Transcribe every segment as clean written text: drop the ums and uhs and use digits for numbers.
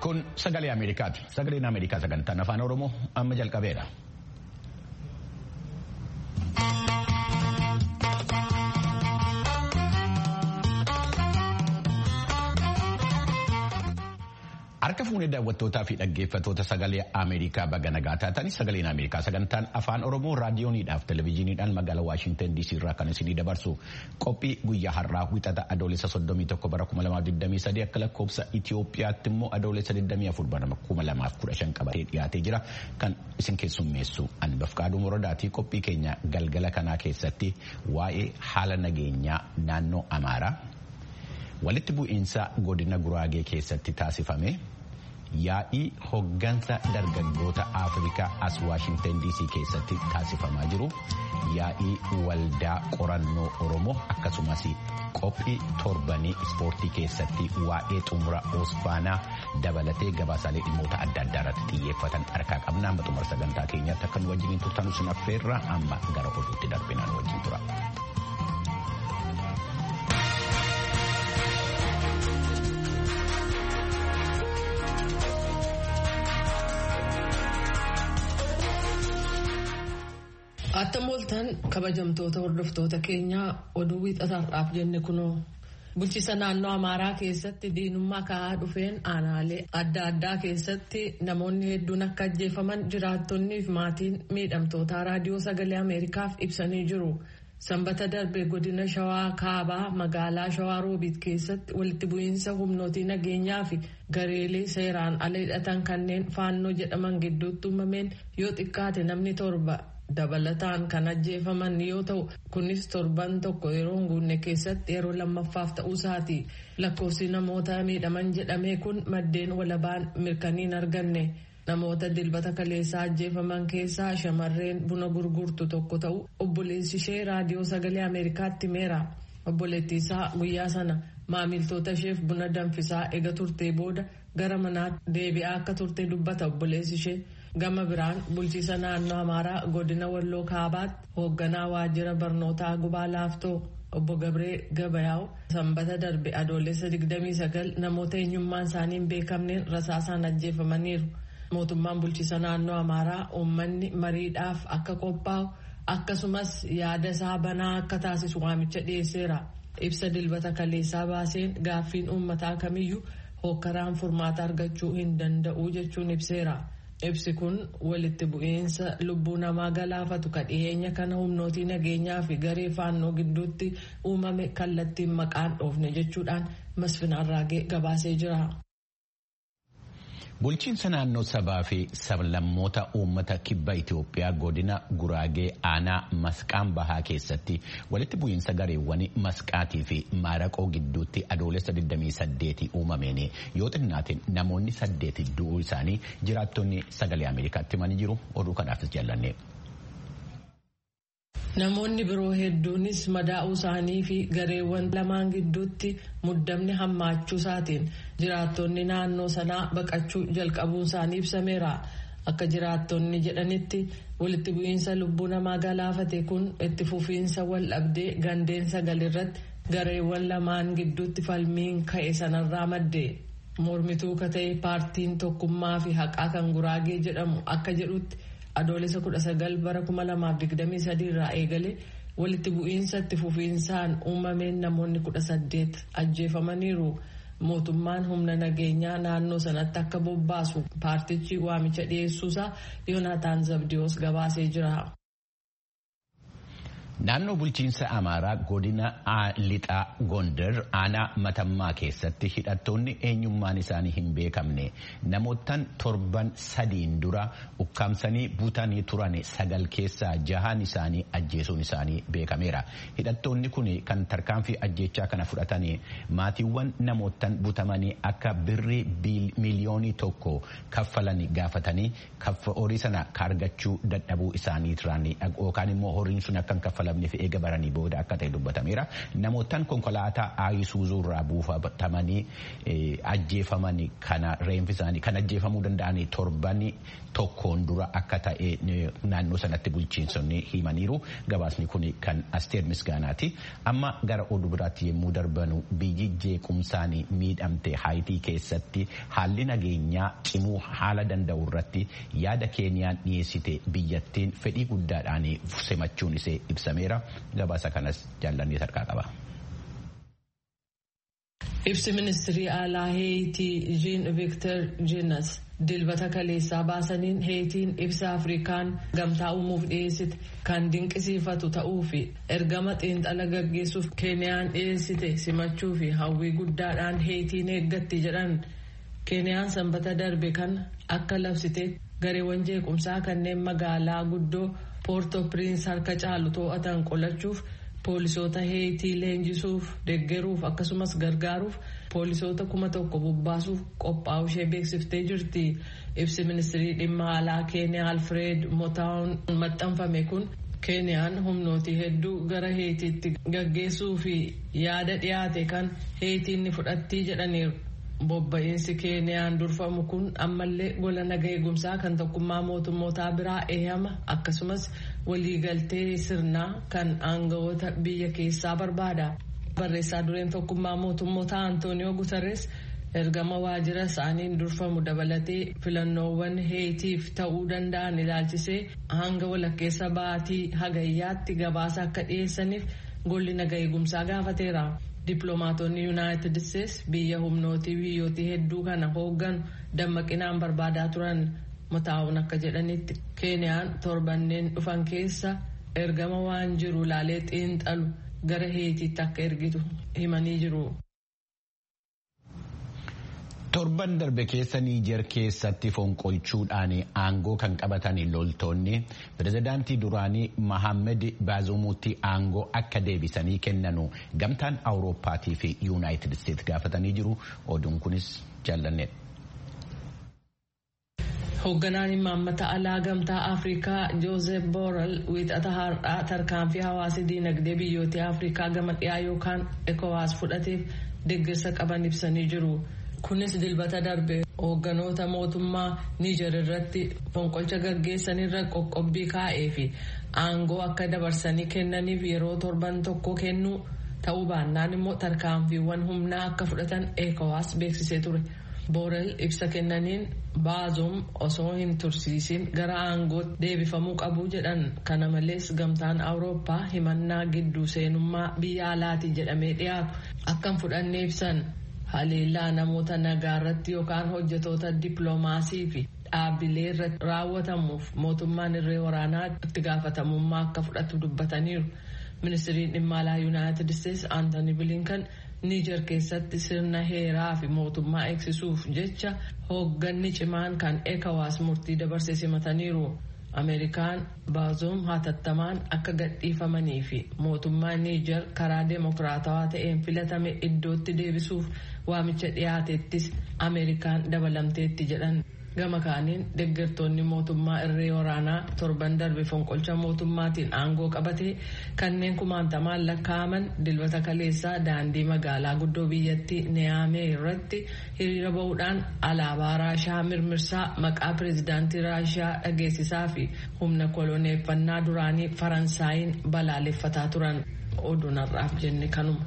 Kun sagalee Ameerikaati. Sagaleen Ameerikaa sagantaan afaan Oromoo amma jalqabeera. Harka fuunee daawwattootaa fi dhaggeeffattoota sagalee Ameerikaa baga nagaa taatanii sagaleen Ameerikaa sagantaan afaan Oromoo raadiyooniidhaaf televezyiiniidhaan magaalaa Waashintan DC irraa kan isinii dabarsu qophii guyyaa har'aa wixata adoolessa 31 bara 2023 akka lakkoofsa Itoophiyaatti immoo adoolessa 24 bara 2015 qabatee dhiyaatee jira kan isin keessummeessu Anbafqaaduu Morodaatii. Qophii keenya galgala kanaa keessatti waa'ee haala nageenyaa naannoo Amaaraa walitti bu'iinsa godina Guraagee keessatti taasifame. Yaa'ii hoggansa dargaggoota Afrikaa as Waashintan DC keessatti taasifamaa jiru. Yaa'ii waldaa qorannoo Oromoo akkasumas qophii torbanii ispoortii keessatti waa'ee xumura Osfaanaa dabalatee gabaasaalee dhimmoota adda addaa irratti xiyyeeffatan harkaa qabna. Amma xumura sagantaa keenyaatti akka nu wajjin turtan isin affeerra. Amma gara oduutti darbinaan wajjin tura. Attam ooltan kabajamtoota hordoftoota keenyaa oduu wiixataadhaaf jenne kunoo bulchiinsa naannoo Amaaraa keessatti diinummaa ka'aa dhufeen aanaalee adda addaa keessatti namoonni hedduun akka ajjeefaman jiraattonnii fi maatiin miidhamtootaa raadiyoo sagalee Ameerikaaf ibsanii jiru. Sanbata darbe godina Shawaa Kaabaa magaalaa Shawaa Roobiit keessatti walitti bu'iinsa humnootii nageenyaa fi gareelee seeraan ala hidhatan kanneen faannoo jedhaman gidduutti uumameen yoo xiqqaate namni 7 dabalataan kan ajjeefaman yoo ta'u kunis torban tokko yeroo hin guunne keessatti yeroo lammaffaaf ta'uu isaati. Lakkoofsi namoota miidhaman jedhame kun maddeen walabaan mirkaniin arganne. Namoota dilbata kaleessaa ajjeefaman keessaa shamarreen buna gurgurtu tokko ta'u obboleessi ishee raadiyoo sagalee Ameerikaatti himeera. Obboleettii isaa guyyaa sana maamiltoota isheef buna danfisaa ega turtee booda gara manaatti deebi'aa akka turte dubbata obboleessi ishee. Gama biraan bulchiinsa naannoo Amaaraa godina Walloo Kaabaatti hoogganaa waajjira barnootaa Gubaa Laaftoo obbo Gabree Gabayaaw sanbata darbe adoolessa 29 namoota eenyummaan isaanii hin beekamneen rasaasaan ajjeefamaniiru. Mootummaan bulchiinsa naannoo Amaaraa uummanni mariidhaaf akka qophaa'u akkasumas yaada isaa banaa akka taasisu waamicha dhiyeesseera. Ibsa dilbata kaleessaa baaseen gaaffiin uummataa kamiyyuu hookkaraan furmaata argachuu hin danda'u jechuun ibseera. Ibsi kun walitti bu'iinsa lubbuu namaa galaafatu ka dhiyeenya kana humnootii nageenyaa fi garee faannoo gidduutti uumame kallattiin maqaan dhoofne jechuudhaan Masfin Arraagee gabaasee jira. Bulchiinsa naannoo sabaa fi sablammoota uummata kibba Itoophiyaa godina Guraagee aanaa Masqaan Bahaa keessatti walitti bu'iinsa gareewwan Masqaatii fi Maaraqoo gidduutti adoolessa 28 uumameen yoo xinnaatiin namoonni 8 du'uu isaanii jiraattonni sagalee Ameerikaatti himanii jiru. Oduu kanaafis jaallanne. Namoonni biroo hedduunis madaa'uu isaanii fi gareewwan lamaan gidduutti muddamni hammaachuu isaatiin jiraattonni naannoo sanaa baqachuu jalqabuun isaanii ibsameera. Akka jiraattonni jedhanitti walitti bu'iinsa lubbuu namaa galaafate kun itti fufiinsa wal dhabdee gandeen 9 irratti gareewwan lamaan gidduutti falmiin ka'e sanarraa madde. Mormituu ka ta'e paartiin tokkummaa fi haqaa kan Guraagee jedhamu akka jedhutti adoolessa 19 bara 2023 irraa eegale walitti bu'iinsa itti fufiinsaan uumameen namoonni 18 ajjeefamaniiru. Mootummaan humna nageenyaa naannoo sanatti akka bobbaasu paartichi waamicha dhiyeessuusaa Yoonaataan Zabdiyoos gabaasee jira. Naannoo bulchiinsa Amaaraa godina Lixaa Gondar aanaa Matammaa keessatti hidhattoonni eenyummaan isaanii hin beekamne namootaan 7 dura ukkaamsanii butanii turan 9 keessaa 6 isaanii ajjeesuun isaanii beekameera. Hidhattoonni kun kan tarkaanfii ajjeechaa kana fudhatanii maatiiwwan namootaan butamanii akka birrii miliyoonii 1 kaffalanii gaafatanii horii sana argachuu dadhabuu isaanii turan yookaan immoo horiin sun akka kaffalamu dabne fi eega baranii booda akka ta'e dubbatameera. Namootaan konkolaataa Isuuzuu irraa buufatamanii ajjeefaman kana reenfi isaanii kan ajjeefamuu danda'an torban tokkoon dura akka ta'e naannoo sanatti bulchiinsonni himaniiru. Gabaasni kun kan Asteer Misgaanaati. Amma gara oduu biraatti yommuu darbanu biyyi jeequmsaan miidhamte Haayitii keessatti haalli nageenyaa cimuu haala danda'u irratti yaada Keeniyaan dhiyeessite biyyattiin fedhii guddaadhaan simachuun isee ibsameera. Gabaasa kanas jaallannee tarkaa qaba. Ibsi ministirii alaa Haayitii Jean Victor Jenas dilbata kaleessaa baasaniin Haayitiin ibsa Afrikaan gamtaa uumuuf dhiyeessite kan dinqisiifatu ta'uu fi ergama xiinxala gaggeessuuf Keeniyaan dhiyeessite simachuu fi hawwii guddaadhaan Haayitiin eeggatti jedhan. Keeniyaan sanbata darbe kan akka labsite gareewwan jeequmsaa kanneen magaalaa guddoo Port-au-Prince harka caalu to'atan qolachuuf poolisoota Haayitii leenjisuuf deeggaruuf akkasumas gargaaruuf poolisoota 1,000 bobbaasuuf qophaa'uu ishee beeksiftee jirti. Ibsi ministirii dhimma alaa Keeniyaa Alfred Motaawun maxxanfame kun Keeniyaan humnootii hedduu gara Haayitiitti gaggeessuu fi yaada dhiyaate kan Haayitiin ni fudhattii jedhaniiru. Bobba'insi Keeniyaan durfamu kun ammallee gola nagaa eegumsaa kan tokkummaa mootummootaa biraa eeyyama akkasumas waliigaltee sirnaa kan aangawoota biyya keessaa barbaada. Barreessaa dureen tokkummaa mootummootaa Antooniyoo Guterres ergama waajjira isaaniin durfamu dabalatee filannoowwan Haayitiif ta'uu danda'an ilaalchisee hanga walakkeessa baatii hagayyaatti gabaasa akka dhiyeessaniif golli nagaa eegumsaa gaafateera. Dippiloomaatonni Yuunaayitid Isteetsi biyya humnootii biyyootii hedduu kana hooggan dammaqinaan barbaadaa turan. Motaawun akka jedhanitti Keeniyaan torbanneen dhufan keessa ergama waan jiru laalee xiinxalu gara Haayitiitti akka ergitu himanii jiru. Torban darbe keessa Niijer keessatti fonqolchuudhaan aangoo kan qabatan loltoonni pirezidaantii duraanii Mohaammed Baazumuutti aangoo akka deebisanii kennanu gamtaan Awurooppaatii fi Yuunaayitid Isteetsi gaafatanii jiru. Oduun kunis jaallanneedha. Hoogganaan imaammata alaa gamtaa Afrikaa Joosef Borrell wiixata har'aa tarkaanfii hawaasa diinagdee biyyoota Afrikaa gama dhiyaa yookaan ECOWAS fudhateef deeggarsa qaban ibsanii jiru. Kunis dilbata darbe hoogganoota mootummaa Niijer irratti fonqolcha gaggeessanirra qoqqobbii kaa'ee fi aangoo akka dabarsanii kennaniif yeroo torban tokko kennuu ta'uu baannaan immoo tarkaanfiiwwan humnaa akka fudhatan ECOWAS beeksisee ture. Borrell ibsa kennaniin Baazum osoo hin tursiisin gara aangootti deebifamuu qabu jedhan. Kana malees gamtaan Awurooppaa himannaa gidduu seenummaa biyya alaati jedhamee dhiyaatu akkan fudhanne ibsan. Haleellaa namoota nagaa irratti yookaan hojjetoota dippiloomaasii fi dhaabbilee irratti raawwatamuuf mootummaan irree waraanaa itti gaafatamummaa akka fudhatu dubbataniiru. Ministiriin dhimma alaa Yuunaayitid Isteetsi Antooni Bilinkan Niijer keessatti sirna heeraa fi mootummaa eegsisuuf jecha hoogganni cimaan kan ECOWAS murtii dabarsee simataniiru. Ameerikaan Baazum hatattamaan akka gadhiifamanii fi mootummaa Niijer karaa deemokiraatawaa ta'een filatame iddootti deebisuuf waamicha dhiyaatettis Ameerikaan dabalamteetti jedhan. Gama kaaniin deeggartoonni mootummaa irree waraanaa torban darbe fonqolcha mootummaatiin aangoo qabatee kanneen kumaantamaan lakkaa'aman dilbata kaleessaa daandii magaalaa guddoo biyyattii Niyaamee irratti hiriira bahuudhaan alaabaa Raashaa mirmirsaa maqaa pireezidaantii Raashaa dhageessisaa fi humna koloneeffannaa duraanii Faransaayiin balaaleffataa turan. Oduun har'aaf jenne kanuma.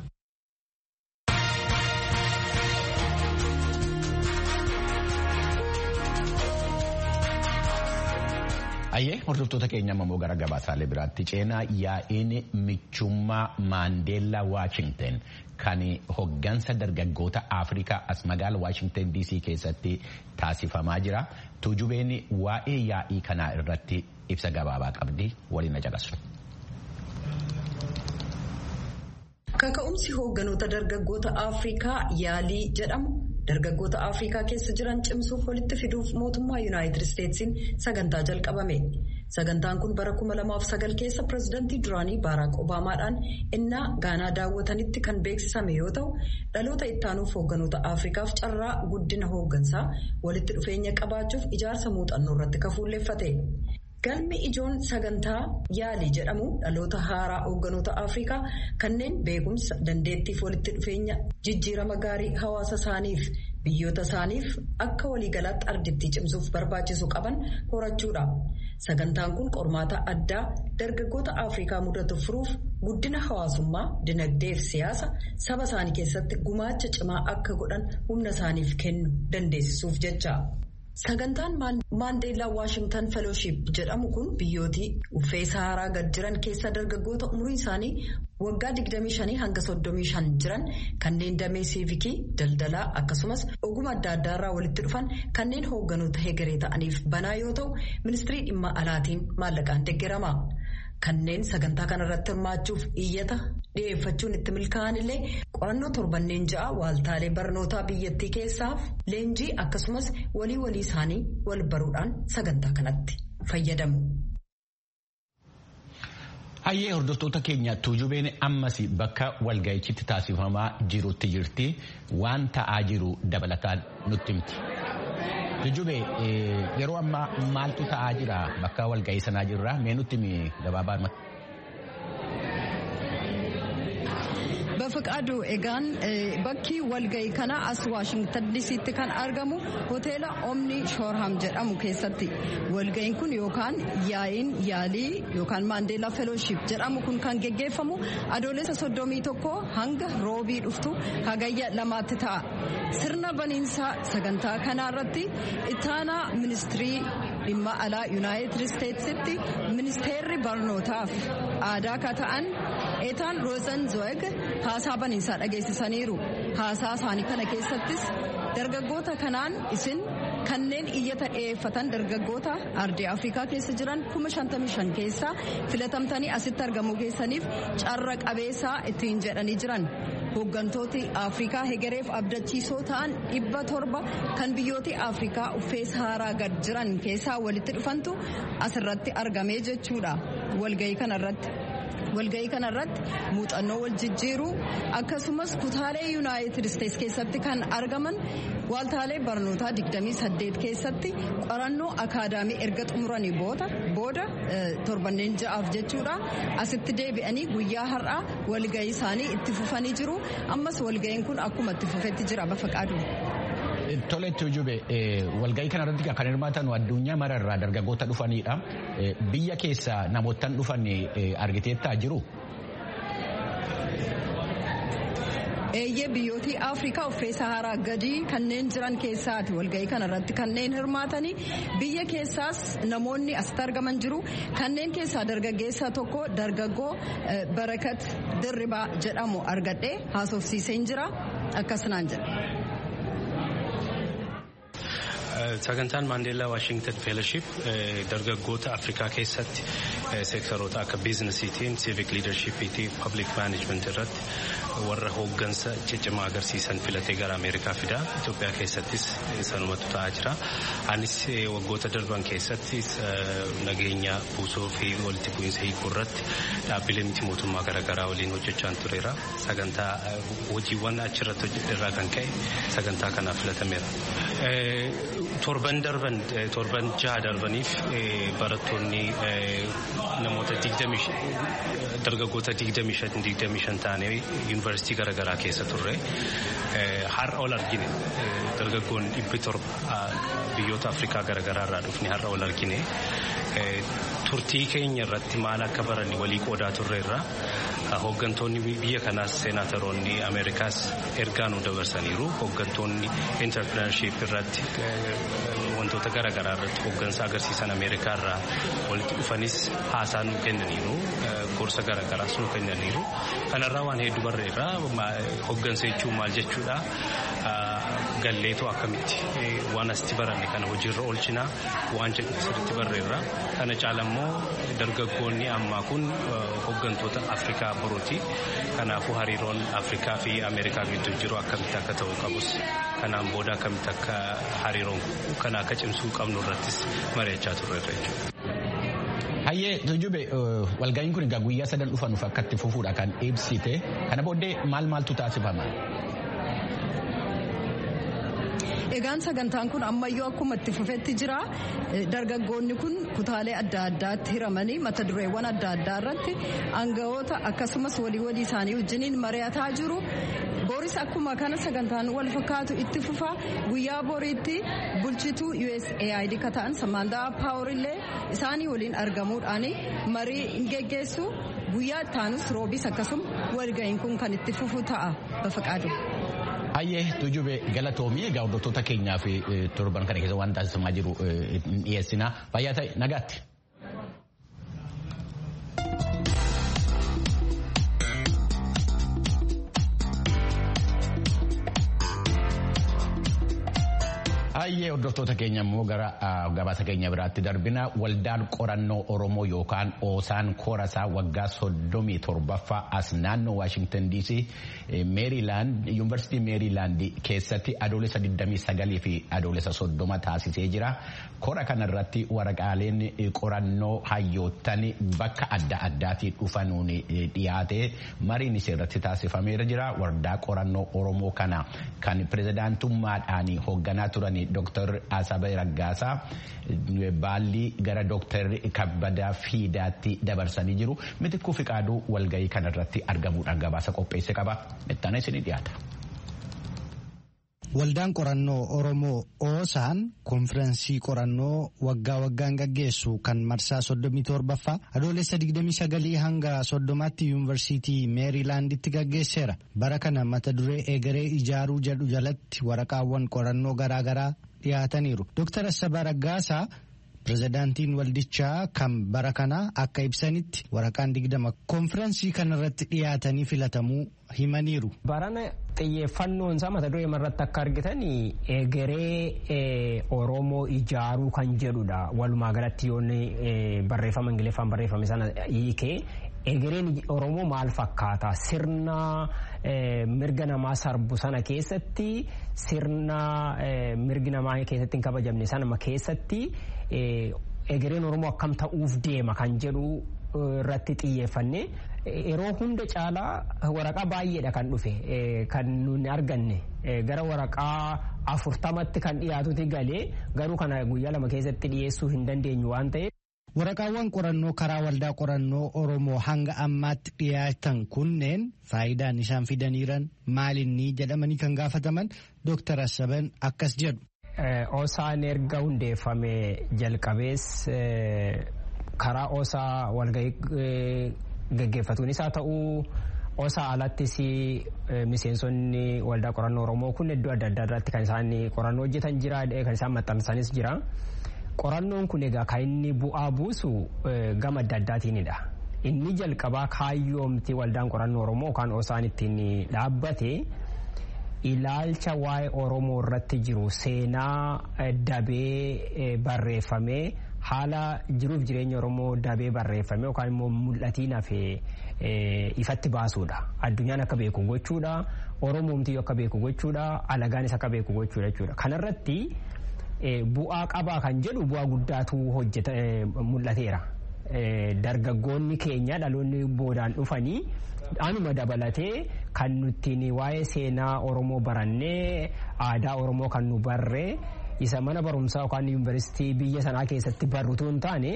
Ayyee hordoftoota keenya immoo gara gabaasaalee biraatti ceenaa yaa'iin michummaa Maandeellaa Waashingten kan hoggansa dargaggoota Afrikaa as magaala Waashingten DC keessatti taasifamaa jira. Tuujubeen waa'ee yaa'ii kanaa irratti ibsa gabaabaa qabdi waliin na caqasu. Kaka'umsi hoogganoota dargaggoota Afrikaa yaalii jedhamu dargaggoota Afrikaa keessa jiran cimsuuf walitti fiduuf mootummaa Yuunaayitid Isteetsiin sagantaa jalqabame. Sagantaan kun bara 2009 keessa pireezidantii duraanii Baaraak Obaamaadhaan innaa Gaanaa daawwatanitti kan beeksisame yoo ta'u, dhaloota ittaanuuf hoogganoota Afrikaaf carraa guddina hooggansaa walitti dhufeenya qabaachuuf ijaarsa muuxannoo irratti kafuulleeffate. Galmi ijoon sagantaa yaalii jedhamu dhaloota haaraa hoogganoota Afrikaa kanneen beekumsa dandeettiif walitti dhufeenya jijjiirama gaarii hawaasa isaaniif biyyoota isaaniif akka waliigalaatti ardittii cimsuuf barbaachisu qaban horachuudha. Sagantaan kun qormaata addaa dargaggoota Afrikaa mudatu furuuf guddina hawaasummaa, dinagdee fi siyaasa saba isaanii keessatti gumaacha cimaa akka godhan humna isaaniif kennu dandeessisuuf jecha. Sagantaan Maandeellaa Waashingtan Fellowship jedhamu kun biyyootii uffee Saharaa gad jiran keessa dargaggoota umrii isaanii waggaa 25 hanga 35 jiran kanneen damee siivikii, daldalaa akkasumas ogummaa adda addaarraa walitti dhufan kanneen hoogganoota hegeree ta'aniif banaa yoo ta'u, ministirii dhimma alaatiin maallaqaan deeggarama. Kanneen sagantaa kanarratti hirmaachuuf iyyata dhiyeeffachuun itti milkaa'an illee qorannoo torbanneen 6 waaltaalee barnootaa biyyattii keessaaf leenjii akkasumas walii isaanii wal baruudhaan sagantaa kanatti fayyadamu. Hayyee hordoftoota keenya tuujubeen ammas bakka walga'ichitti taasifamaa jirutti jirti waan ta'aa jiru dabalataan nutti himti. Tuujubee yeroo ammaa maaltu ta'aa jira bakka walga'ii sanaa jirra mee nutti himi gabaabaa. Bafaqaadu egaan bakki walga'ii kana as Waashingtan DC'tti kan argamu hoteela Omni Shorham jedhamu keessatti walga'iin kun yookaan yaa'iin yaalii yookaan Maandeellaa Fellowship jedhamu kun kan geggeeffamu adoolessa 31 hanga roobii dhuftu hagayya 2tti ta'a. Sirna baniinsaa sagantaa kanarratti ittaanaa ministirii dhimma alaa Yuunaayitid Isteetsitti ministeerri barnootaaf aadaa ka ta'an Eetaan Roozenzweeg haasaa baniinsaa dhageessisaniiru. Haasaa isaanii kana keessattis dargaggoota kanaan isin kanneen iyyata dhiyeeffatan dargaggoota ardii Afrikaa keessa jiran 55,000 keessaa filatamtanii asitti argamuu keessaniif carra qabeessaa ittiin jedhanii jiran. Hooggantooti Afrikaa hegereef abdachiisoo ta'an 700 kan biyyooti Afrikaa uffee Saharaa gad jiran keessaa walitti dhufantu asirratti argamee jechuudha. Walga'ii kanarratti muuxannoo wal jijjiiruu akkasumas kutaalee Yuunaayitid Isteets keessatti kan argaman waaltaalee barnootaa 28 keessatti qorannoo akaadaamii erga xumuranii booda torbanneen 6 jechuudha asitti deebi'anii guyyaa har'aa walga'ii isaanii itti fufanii jiru. Ammas walga'iin kun akkuma itti fufetti jira Bafaqaadu. Tole Tuujube walga'ii kanarratti kan hirmaatan addunyaa mararraa dargaggoota dhufanidha. Biyya keessa namootaan dhufan argiteettaa jiru? Eeyyee biyyootii Afrikaa uffee Saharaa gadii kanneen jiran keessaati walga'ii kanarratti kanneen hirmaatanii biyya keessaas namoonni asitti argaman jiru. Kanneen keessaa dargaggeessa tokko dargaggoo Barakat Dirribaa jedhamu argadhee haasofsiiseen jira akkasumaan jedha. Sagantaan Maandeellaa Waashingtan Fellowship dargaggoota Afrikaa keessatti seektaroota akka biizinasiitiin, civic leadershipiitiin, public management irratti warra hooggansa ciccimaa agarsiisan filatee gara Ameerikaa fidaa. Itoophiyaa keessattis sanumatu ta'aa jira. Anis waggoota darban keessatti nageenya buusoo fi walitti bu'iinsa hiikuu irratti dhaabbilee miti mootummaa garaagaraa waliin hojjechaa tureera. Sagantaa hojiiwwan achirratti hojjeterraa kan ka'e sagantaa kanaaf filatameera. Torban 6 darbaniif barattoonni namoota dargaggoota 25 ta'anii yuunivarsiitii garaagaraa keessa turre har'a ol argine dargaggoonni 700 biyyoota Afrikaa garaagaraa irraa dhufne har'a ol argine turtii keenya irratti maal akka baranni walii qoodaa turre irraa hooggantoonni biyya kanaas seenaataroonni Ameerikaas ergaa nu dabarsaniiru. Hooggantoonni entrepreneurship irratti wantoota garaagaraa irratti hooggansa agarsiisan Ameerikaa irraa walitti dhufanis haasaa nu kennaniiru. Gorsa garaagaraas nu kennaniiru. Kanarraa waan hedduu barreerra hooggansa jechuun maal jechuudha? Galleetoo akkamitti waan asitti baranne kana hojiirra oolchinaa waan jedhu sirriitti barreerra. Kana caalammoo dargaggoonni ammaa kun hooggantoota Afrikaa boruuti. Kanaafuu hariiroon Afrikaa fi Ameerikaa gidduu jiru akkamitti akka ta'u qabus kanaan booda akkamitti akka hariiroon kana akka cimsuu qabnu irrattis mari'achaa turreerra jechuudha. Hayyee Tuujube walga'iin kun egaa guyyaa 3 dhufanuuf akka itti fufuudha kan ibsite. Kana booddee maaltu taasifama? Egaan sagantaan kun ammayyuu akkuma itti fufetti jira. Dargaggoonni kun kutaalee adda addaatti hiramanii mata dureewwan adda addaa irratti aangawoota akkasumas walii isaanii wajjiniin mari'ataa jiru. Boris akkuma kana sagantaan wal fakkaatu itti fufa. Guyyaa boriitti bulchituu USAID ka ta'an Samandaa Paawur illee isaanii waliin argamuudhaan marii hin geggeessu. Guyyaa ittaanus roobis akkasuma walga'iin kun kan itti fufu ta'a. Bafaqaadu. Ayyee Tujube galatoomii egaa hordoftoota keenyaa fi torban kana keessa waan taasifamaa jiru dhiyeessina. Fayyaa ta'e nagaatti. Ayyee hordoftoota keenya immoo gara gabaasa keenya biraatti darbina. Waldaan qorannoo Oromoo yookaan Oosaan Korasaa waggaa 37ffaa as naannoo Waashingtan DC Yuunivarsiitii Meeriilaand keessatti adoolessa 29 fi adoolessa 30 taasisee jira. Kora kanarratti waraqaaleen qorannoo hayyoottan bakka adda addaatii dhufanuun dhiyaate mariin irratti taasifameera jira. Waldaa qorannoo Oromoo kana kan pirezidaantummaadhaan hoogganaa turan Dr. Asabe Raggaasaa baalli gara Dr. Kabbadaa Fiidaatti dabarsanii jiru. Mitikkuu Fiqaaduu walgahii kanarratti argamuudhaan gabaasa qopheesse qaba. Ittaanee isinii dhiyaata. Waldaan qorannoo Oromoo Oosaan konfiraansii qorannoo waggaan gaggeessu kan marsaa 37ffaa adoolessa 29 hanga 30tti Yuunivarsiitii Meeriilaanditti gaggeesseera. Bara kana mata duree egeree ijaaruu jedhu jalatti waraqaawwan qorannoo garaagaraa dhiyaataniiru. Dr. Asabe Raggaasaa pirezidaantiin waldichaa kan bara kana akka ibsanitti waraqaan 20 konfiraansii kanarratti dhiyaatanii filatamuu himaniiru. Barana xiyyeeffannoon isaa mata duree irratti akka argitan egeree Oromoo ijaaruu kan jedhudha. Walumaa galatti yoonni barreeffama Ingiliffaan barreeffame sana hiikee egereen Oromoo maal fakkaata? Sirna mirga namaa sarbu sana keessatti sirna mirgi namaa keessatti hin kabajamne sana keessatti egereen Oromoo akkam ta'uuf deema kan jedhu irratti xiyyeeffanne yeroo hunda caalaa waraqaa baay'eedha kan dhufe kan nuti arganne gara waraqaa 40tti kan dhiyaatutti galee garuu kana guyyaa 2 keessatti dhiyeessuu hin dandeenyu waan ta'eef. Waraqaawwan qorannoo karaa waldaa qorannoo Oromoo hanga ammaatti dhiyaatan kunneen faayidaan isaan fidaniiran maalinni jedhamanii kan gaafataman Dr. Asaben akkas jedhu. Oosaan erga hundeeffame jalqabees karaa Oosaa walgahii gaggeeffatuunis haa ta'uu Oosaa alattis miseensonni waldaa qorannoo Oromoo kun iddoo adda addaa irratti kan isaan qorannoo hojjetan jira kan isaan maxxansanis jira. Qorannoon kun egaa kan inni bu'aa buusu gama adda addaatiinidha. Inni jalqabaa kaayyoomti waldaan qorannoo Oromoo yookaan Oosaan ittiin dhaabbate ilaalcha waa'ee Oromoo irratti jiru seenaa dabee barreeffamee haala jiruuf jireenya Oromoo dabee barreeffame yookaan immoo mul'atiin hafee ifatti baasuudha. Addunyaan akka beeku gochuudha. Oromoomtiyyuu akka beeku gochuudha. Alagaanis akka beeku gochuudha jechuudha. Kanarratti bu'aa qabaa kan jedhu bu'aa guddaatu mul'ateera. Dargaggoonni keenya dhaloonni boodaan dhufanii anuma dabalatee kan nuti waa'ee seenaa Oromoo barannee aadaa Oromoo kan nu barree isa mana barumsaa yookaan yuunivarsiitii biyya sanaa keessatti barruutu hin taane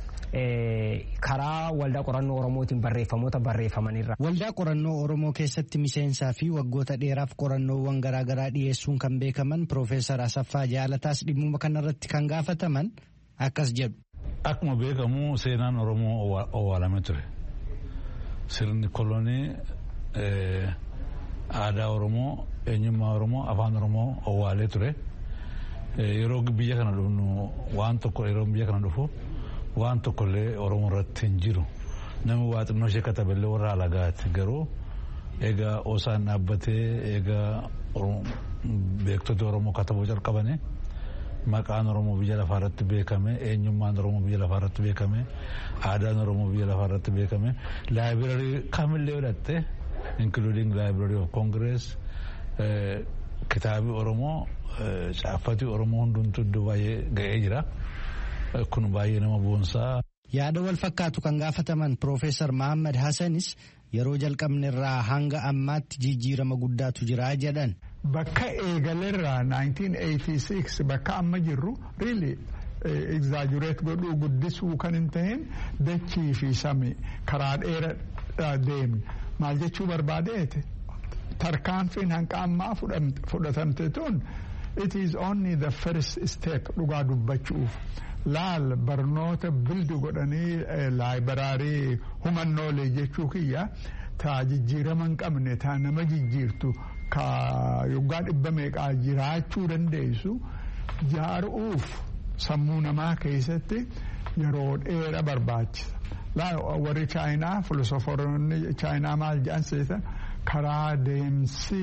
karaa waldaa qorannoo Oromootiin barreeffamoota barreeffamanirra. Waldaa qorannoo Oromoo keessatti miseensaa fi waggoota dheeraaf qorannoowwan garaagaraa dhiyeessuun kan beekaman Piroofeesar Asaffaa Jaalataas dhimmuma kanarratti kan gaafataman akkas jedhu. Akkuma beekamu seenaan Oromoo owwaalame ture. Sirni kolonii aadaa Oromoo, eenyummaa Oromoo, afaan Oromoo owwaalee ture. Yeroo biyya kana dhufnu waan tokko yeroo biyya kana dhufu waan tokkollee Oromoo irratti hin jiru. Namni waa xinnoo ishee kataballee warra alagaati. Garuu egaa Oosaan dhaabbatee egaa beektota Oromoo katabuu jalqabanii maqaan Oromoo biyya lafaa irratti beekame, eenyummaan Oromoo biyya lafaa irratti beekame, aadaan Oromoo biyya lafaa irratti beekame, laayibrarii kamillee godhatte including Library of Congress, kitaabi Oromoo, caaffati Oromoo hundumtuu iddoo baay'ee ga'ee jira. Kun baay'ee nama boonsaa. Yaada wal fakkaatu kan gaafataman Piroofeesar Mahammad Hassanis yeroo jalqabne irraa hanga ammaatti jijjiirama guddaatu jira jedhan. bakka eegalerraa 1986 bakka amma jirru really exaggerate godhuu guddisuu kan hin ta'in dachii fi samii karaa dheeraa deemne maal jechuu barbaadeeti tarkaanfiin hanqa ammaa fudhatamte tun it is only the first step dhugaa dubbachuuf laal barnoota bildu godhanii laayibaraarii humannoolee jechuu kiyya taa jijjiirama hin qabne taa nama jijjiirtu ka yoggaa 100 jiraachuu dandeessu jaaruuf sammuu namaa keessatti yeroo dheeraa barbaachisa. Warri chaayinaa filosoforoonni chaayinaa maal jedhan seetan karaa deemsi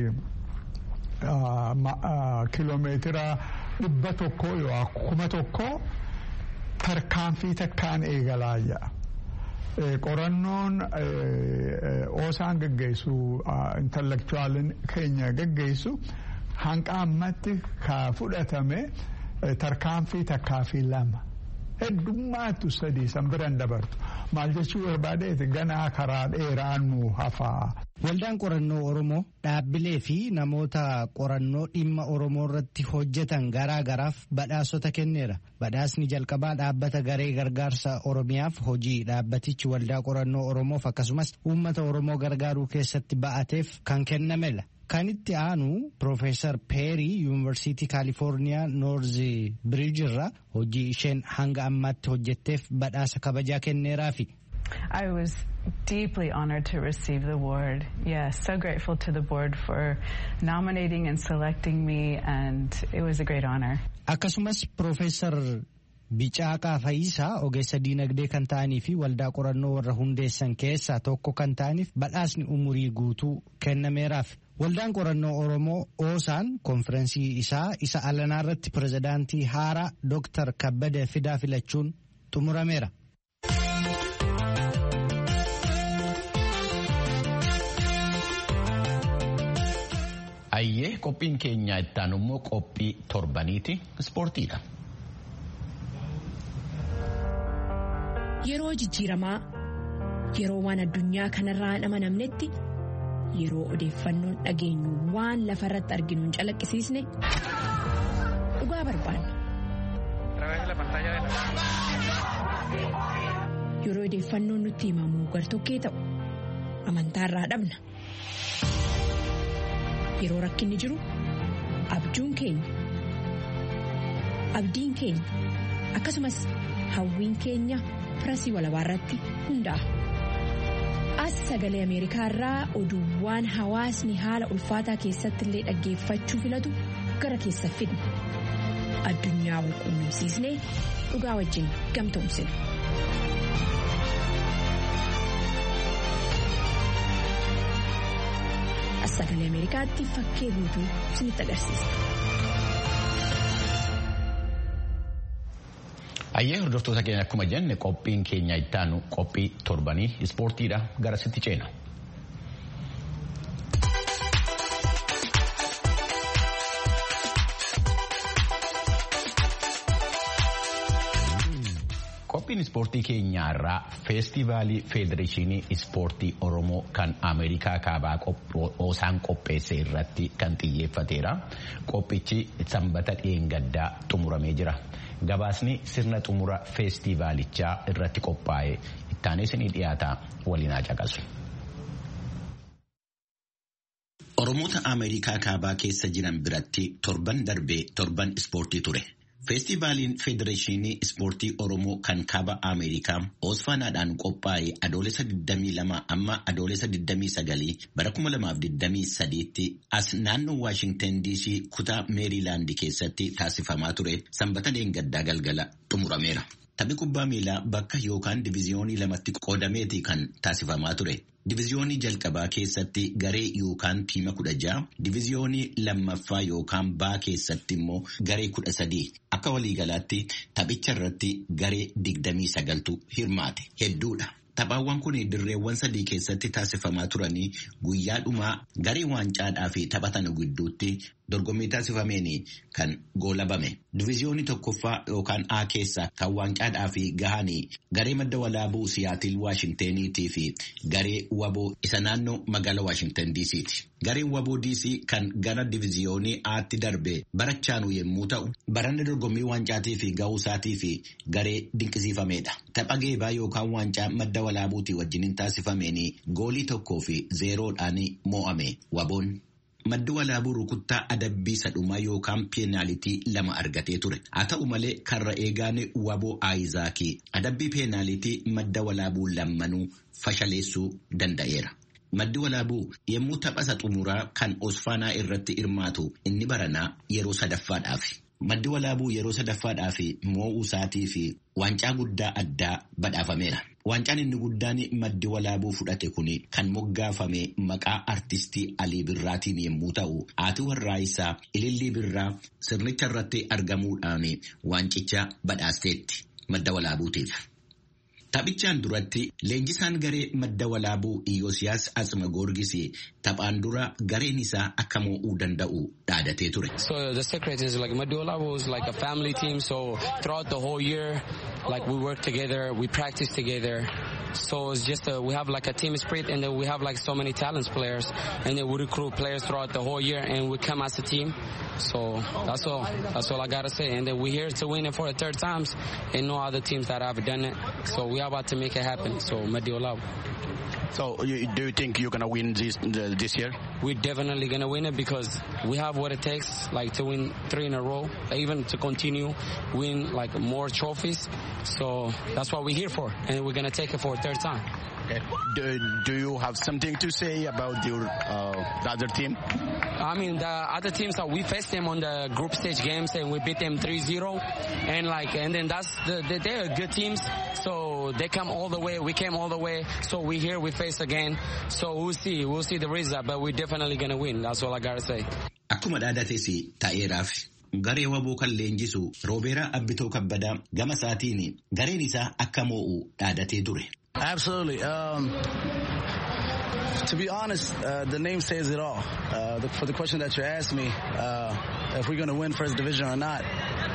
kiiloomeetira 100 yookaan 1,000 tarkaanfii takkaan eegalaa jedha. Qorannoon oosaan gaggeessu intellectuaalin keenya gaggeessu hanqa ammatti ka fudhatame tarkaanfii takkaa fi 2 heddummaatu 3 san biran dabartu maal jechuu barbaadeeti ganaa karaa dheeraa nu hafaa. Waldaan qorannoo Oromoo dhaabbilee fi namoota qorannoo dhimma Oromoo irratti hojjetan garaa garaaf badhaasota kenneera. Badhaasni jalqabaa dhaabbata garee gargaarsa Oromiyaaf hojii dhaabbatichi waldaa qorannoo Oromoof akkasumas uummata Oromoo gargaaruu keessatti ba'ateef kan kennamedha. Kan itti aanu Profeesar Peerii Yuunivarsiitii Kaalifoorniyaa Noorzi Biriij irraa hojii isheen hanga ammaatti hojjetteef badhaasa kabajaa kenneeraafi. I was deeply honored to receive the award. Yes, so grateful to the board for nominating and selecting me, and it was a great honor. Akkasumas Profeesar Bicaaqaa Fayisaa ogeessa diinagdee kan ta'anii fi waldaa qorannoo warra hundeessan keessaa tokko kan ta'aniif badhaasni umurii guutuu kennameeraaf. Waldaan qorannoo Oromoo Oosaan konferensii isa alanaa irratti pirezidaantii haaraa Dr. Kabbada Fidaa filachuun xumurameera. Ayyee qophiin keenya ittaan immoo qophii torbaniiti ispoortiidha. Yeroo jijjiiramaa yeroo waan addunyaa kanarraa hin amanamnetti yeroo odeeffannoon dhageenyu waan lafarratti arginu hin calaqqisiisne dhugaa barbaanna. Yeroo odeeffannoon nutti himamu gartokkee ta'u amantaarraa dhabna. Yeroo rakkinni jiru abjuun keenya akkasumas hawwiin keenya firasii walabaarratti hundaa'a. As sagalee Ameerikaa irraa oduuwwan hawaasni haala ulfaataa keessatti illee dhaggeeffachuu filatu gara keessa fidna. Addunyaa wal quunnamsiisnee dhugaa wajjin gamtoomsina. As sagalee Ameerikaatti fakkee guutuu isinitti agarsiisa. Ayyee hordoftoota keenya akkuma jenne qophiin keenya ittaanu qophii torbanii ispoortiidha gara sitti ceena. Qophiin ispoortii keenyaarraa feestivaalii Federeeshinii Ispoortii Oromoo kan Ameerikaa kaabaa Oosaan qopheesse irratti kan xiyyeeffateera. Qophichi sanbata dheengaddaa xumuramee jira. Gabaasni sirna xumura feestivaalichaa irratti qophaa'e ittaanee isinii dhiyaata waliin haa caqasu. Oromoota Ameerikaa kaabaa keessa jiran biratti torban darbee torban ispoortii ture. Feestivaaliin Federeeshinii Ispoortii Oromoo kan kaaba Ameerikaa Oosfaanaadhaan qophaa'e adoolessa 22 amma adoolessa 29 bara 2023tti as naannoo Waashingtan DC kutaa Meeriilaand keessatti taasifamaa ture sanbata dheengaddaa galgala xumurameera. Taphni kubbaa miilaa bakka yookaan diviziyoonii lamatti qoodameeti kan taasifamaa ture. Diviziyoonii jalqabaa keessatti garee yookaan tiima 16, diviziyoonii lammaffaa yookaan baa keessatti immoo garee 13. Akka waliigalaatti taphicha irratti garee 29tu hirmaate. Hedduudha. Taphaawwan kun dirreewwan 3 keessatti taasifamaa turanii guyyaa dhumaa garee waancaadhaa fi taphatan gidduutti dorgommii taasifameen kan goolabame. Diviiziyoonii tokkoffaa yookaan A keessa kan waancaadhaa fi gahanii garee madda walaabuu Siyaatil Waashinteniitii fi garee waboo isa naannoo magaalaa Waashinten DC'ti. Gareen waboo DC kan gara diviiziyoonii Aatti darbe barachaanu yommuu ta'u, baranni dorgommii waancaatii fi gahuu isaatii fi garee dinqisiifameedha. Tapha geebaa yookaan waancaa madda walaabuutii wajjiniin taasifameen goolii 1-0 mo'ame waboon. Maddi walaabuu rukuttaa adabbii sadhumaa yookaan peenaalitii 2 argatee ture. Haa ta'u malee karra eegaan waboo Aayizaakii adabbii peenaalitii madda walaabuu lammanuu fashaleessuu danda'eera. Maddi walaabuu yommuu tapha xumuraa kan Osfaanaa irratti hirmaatu inni baranaa yeroo sadaffaadhaaf. Maddi walaabuu yeroo sadaffaadhaaf mo'uu isaatii fi waancaa guddaa addaa badhaafameera. Waancaan inni guddaan maddi walaabuu fudhate kun kan moggaafame maqaa artistii Alii Birraatiin yommuu ta'u, haati warraa isaa Ilillii Birraa sirnicha irratti argamuudhaan waancicha badhaasteetti madda walaabuutiif. Taphichaan duratti leenjisaan garee madda walaabuu Iyyoosiyaas Atsimagoorgis taphaan dura gareen isaa akka mo'uu danda'u dhaadatee ture. So the secret is like Maddi Walaabuu is like a family team, so throughout the whole year like we work together, we practice together. So it's just we have like a team spirit, and then we have like so many talented players, and then we recruit players throughout the whole year, and we come as a team. So that's all I gotta say. And then we're here to win it for the third times, and no other teams that have done it. So we're about to make it happen. So Maddi Walaabuu. So do you think you're gonna win this year? We're definitely gonna win it because we have what it takes, like to win 3 in a row, even to continue win like more trophies. So that's what we're here for, and we're gonna take it for a third time. Okay. Do you have something to say about your the other team? I mean, the other teams that we faced them on the group stage games and we beat them 3-0, and then they're good teams. So they come all the way, we came all the way. So we're here, we face again. So we'll see the result, but we're definitely gonna win. That's all I gotta say. Akkuma dhaadateesi ta'eeraaf garee waboo kan leenjisu Roobeeraa Abbitoo Kabbadaa gama isaatiin gareen isaa akka mo'u dhaadatee ture. Absolutely. To be honest, the name says it all. For the question that you asked me, if we're going to win first division or not,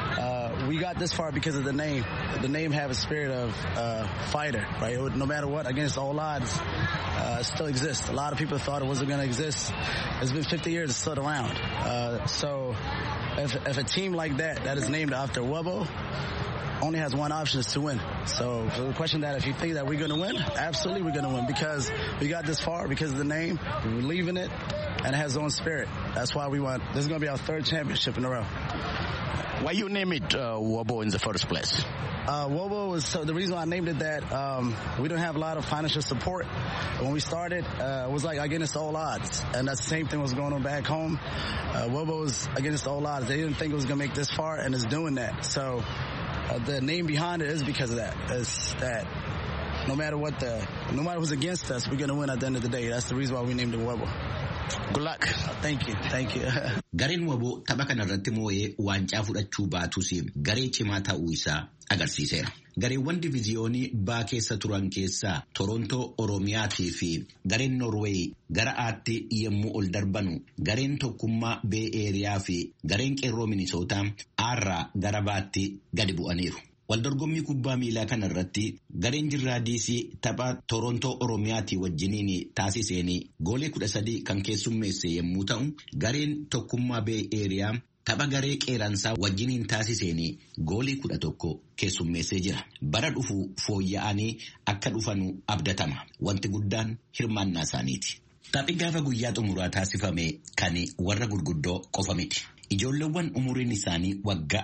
we got this far because of the name. The name have a spirit of fighter, right? No matter what, against all odds, it still exists. A lot of people thought it wasn't going to exist. It's been 50 years, it's still around. So if a team like that is named after Wabo, only has one option, is to win. So for the question that if you think that we're going to win, absolutely we're going to win because we got this far because of the name, we believe in it, and it has its own spirit. That's why we want, this is going to be our 3rd championship in a row. Why you name it Wabo in the first place? Wabo was, so the reason why I named it that, we don't have a lot of financial support. When we started, it was like against all odds. And that's the same thing was going on back home. Wabo was against all odds. They didn't think it was going to make this far, and it's doing that. So the name behind it is because of that. It's that no matter who's against us, we're going to win at the end of the day. That's the reason why we named it Wabo. Good luck. Thank you. Gareen waboo tapha kanarratti moo'ee waancaa fudhachuu baatus garee cimaa ta'uu isaa agarsiiseera. Gareewwan diviiziyoonii baa keessa turan keessaa Torontoo Oromiyaatii fi gareen Norweey gara aatti yommuu ol darbanu gareen tokkummaa Bee Eeriyaa fi gareen qeerroo Minisootaa aarraa gara baatti gadi bu'aniiru. Waldorgommii kubbaa miilaa kana irratti gareen jirraa DC tapha Torontoo Oromiyaatii wajjiniin taasiseen goolee 13 kan keessummeesse yommuu ta'u, gareen tokkummaa Bee Eeriyaa tapha garee qeeransaa wajjiniin taasiseen goolee 11 keessummeessee jira. Bara dhufu fooyya'anii akka dhufanu abdatama. Wanti guddaan hirmaannaa isaaniiti. Taphni gaafa guyyaa xumuraa taasifame kan warra gurguddoo qofa miti. Ijoolleewwan umuriin isaanii waggaa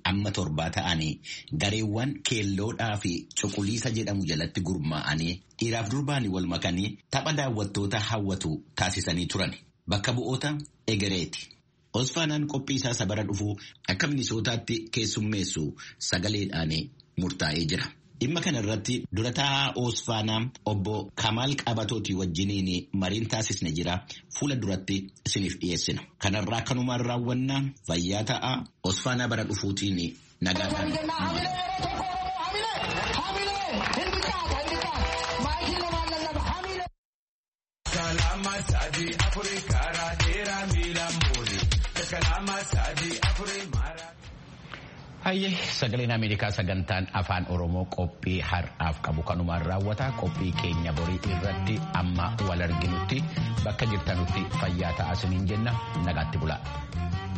4-7 ta'anii gareewwan keelloodhaa fi cuquliisa jedhamu jalatti gurmaa'anii dhiiraaf durbaanii wal makanii tapha daawwattoota hawwatu taasisanii turan. Bakka bu'oota Egereeti. Osfaanaan qophii isaa sabara dhufu akka Minisootaatti keessummeessu sagaleedhaan murtaa'ee jira. Dhimma kana irratti dura taa'aa Osfaanaa obbo Kamaal Qabatootii wajjiniin mariin taasisne jira. Fuula duratti isiniif dhiyeessina. Kanarraa kanumaan raawwannaa fayyaa ta'aa Osfaanaa bara dhufuutiin nagaadhaan. Hayyee sagaleen Ameerikaa sagantaan afaan Oromoo qophii har'aaf qabu kanumaan raawwata. Qophii keenya borii irratti amma wal arginutti bakka jirtanutti fayyaa ta'aa isiniin jenna. Nagaatti bulaa.